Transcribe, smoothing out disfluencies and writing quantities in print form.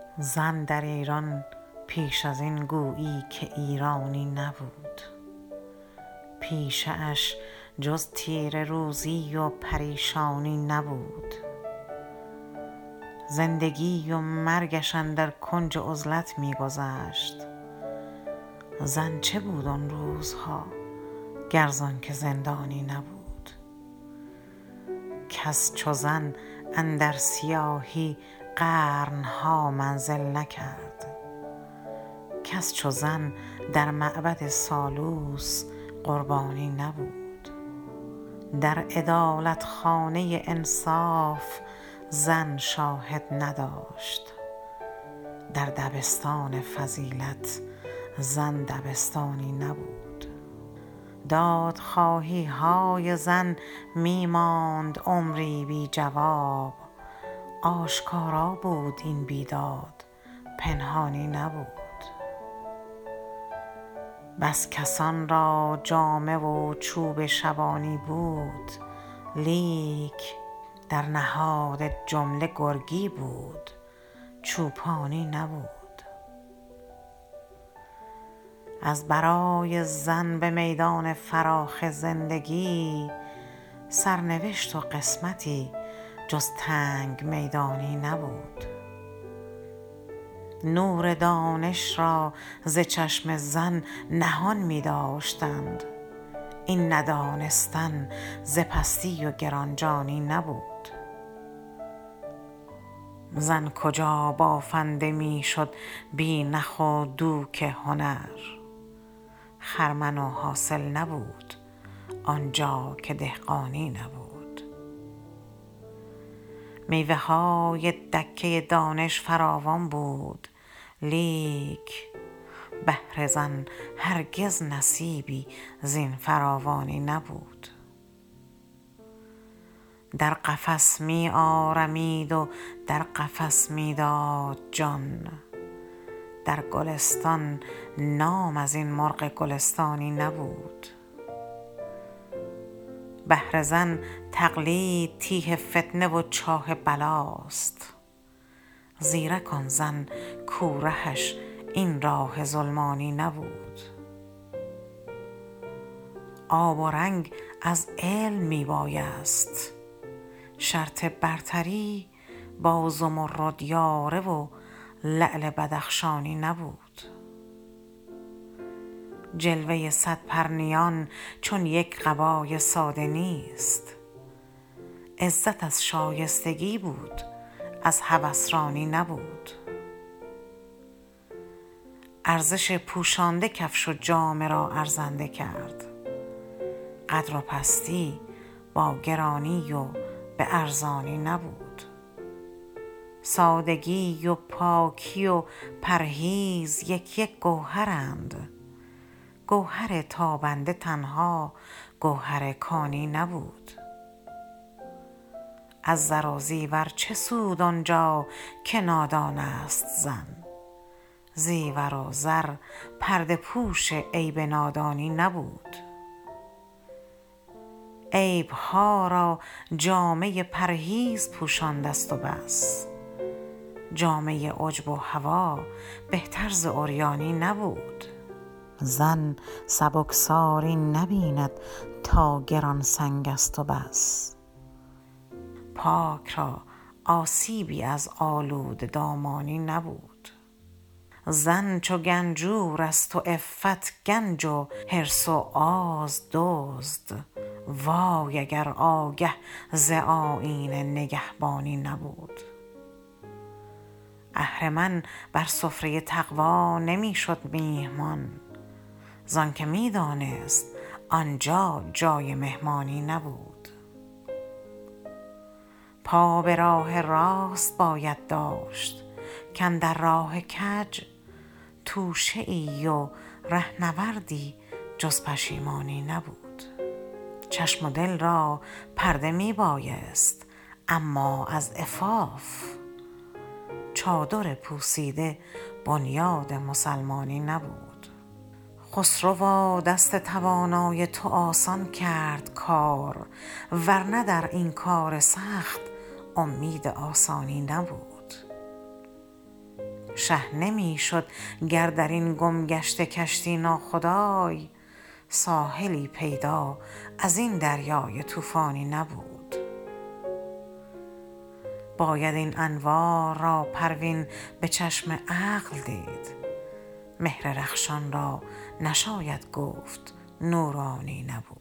زن در ایران پیش از این گویی که ایرانی نبود. پیشه اش جز تیره روزی و پریشانی نبود. زندگی و مرگش اندر کنج عزلت می گذشت. زن چه بود آن روزها گر زان که زندانی نبود. کس چو زن اندر سیاهی قرنها منزل نکرد. کس چو زن در معبد سالوس قربانی نبود. در عدالت خانه انصاف زن شاهد نداشت. در دبستان فضیلت زن دبستانی نبود. دادخواهی های زن می ماند عمری بی جواب. آشکارا بود این بیداد پنهانی نبود. بس کسان را جامه و چوب شبانی بود، لیک در نهاد جمله گرگی بود چوپانی نبود. از برای زن به میدان فراخ زندگی سرنوشت و قسمتی جز تنگ میدانی نبود. نور دانش را ز چشم زن نهان می داشتند. این ندانستن ز پستی و گرانجانی نبود. زن کجا بافنده می شد بی نخ و دوک هنر. خرمن و حاصل نبود آنجا که دهقانی نبود. میوه های دکه دانش فراوان بود، لیک بهر زن هرگز نصیبی زین فراوانی نبود. در قفس می آرمید و در قفس می داد جان. در گلستان نام از این مرغ گلستانی نبود. بهر زن تقلید تیه فتنه و چاه بلاست. زیرک آن زن کو رهش این راه ظلمانی نبود. آب و رنگ از علم می بایست. شرط برتری با زمرد یاره و لعل بدخشانی نبود. جلوه صد پرنیان چون یک قبای ساده نیست. عزت از شایستگی بود از هوسرانی نبود. ارزش پوشانده کفش و جامه را ارزنده کرد. قدر و پستی با گرانی و به ارزانی نبود. سادگی و پاکی و پرهیز یک یک گوهرند. گوهر تابنده تنها گوهر کانی نبود. از زر و زیور چه سود آنجا که نادان است زن. زیور و زر پرده پوش عیب نادانی نبود. عیبها را جامه پرهیز پوشانده است و بس. جامه عجب و هوی بهتر ز عریانی نبود. زن سبکساری نبیند تا گران سنگ است و بس. پاک را آسیبی از آلوده دامانی نبود. زن چو گنجور است و عفت گنج و حرص و آز دزد. وای اگر آگه ز آیین نگهبانی نبود. اهرمن بر سفره تقوی نمی شد میهمان. زان که می دانست آنجا جای مهمانی نبود. پا به راه راست باید داشت کاندر راه کج. توشه ای و رهنوردی جز پشیمانی نبود. چشم و دل را پرده می بایست اما از عفاف. چادر پوسیده بنیاد مسلمانی نبود. خسروا دست توانای تو آسان کرد کار. ورنه در این کار سخت امید آسانی نبود. شه نمی شد گر در این گم گشته کشتی ناخدای، ساحلی پیدا از این دریای طوفانی نبود. باید این انوار را پروین به چشم عقل دید، مهر رخشان را نشاید گفت نورانی نبود.